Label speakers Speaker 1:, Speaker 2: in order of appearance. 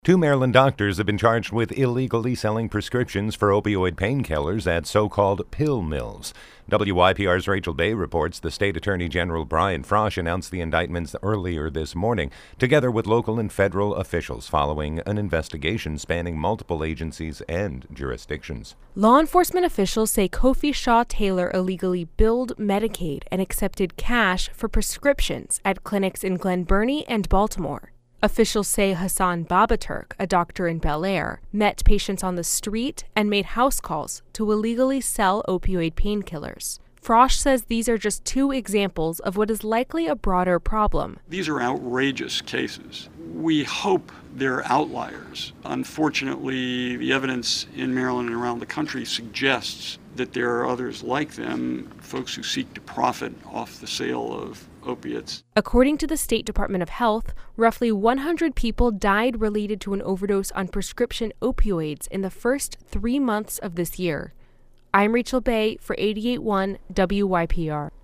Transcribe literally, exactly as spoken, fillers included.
Speaker 1: Two Maryland doctors have been charged with illegally selling prescriptions for opioid painkillers at so-called pill mills. W Y P R's Rachel Bay reports the State Attorney General Brian Frosh announced the indictments earlier this morning, together with local and federal officials following an investigation spanning multiple agencies and jurisdictions.
Speaker 2: Law enforcement officials say Kofi Shaw Taylor illegally billed Medicaid and accepted cash for prescriptions at clinics in Glen Burnie and Baltimore. Officials say Hassan Babaturk, a doctor in Bel Air, met patients on the street and made house calls to illegally sell opioid painkillers. Frosh says these are just two examples of what is likely a broader problem.
Speaker 3: These are outrageous cases. We hope they're outliers. Unfortunately, the evidence in Maryland and around the country suggests that there are others like them, folks who seek to profit off the sale of opiates.
Speaker 2: According to the State Department of Health, roughly one hundred people died related to an overdose on prescription opioids in the first three months of this year. I'm Rachel Bay for eighty-eight point one W Y P R.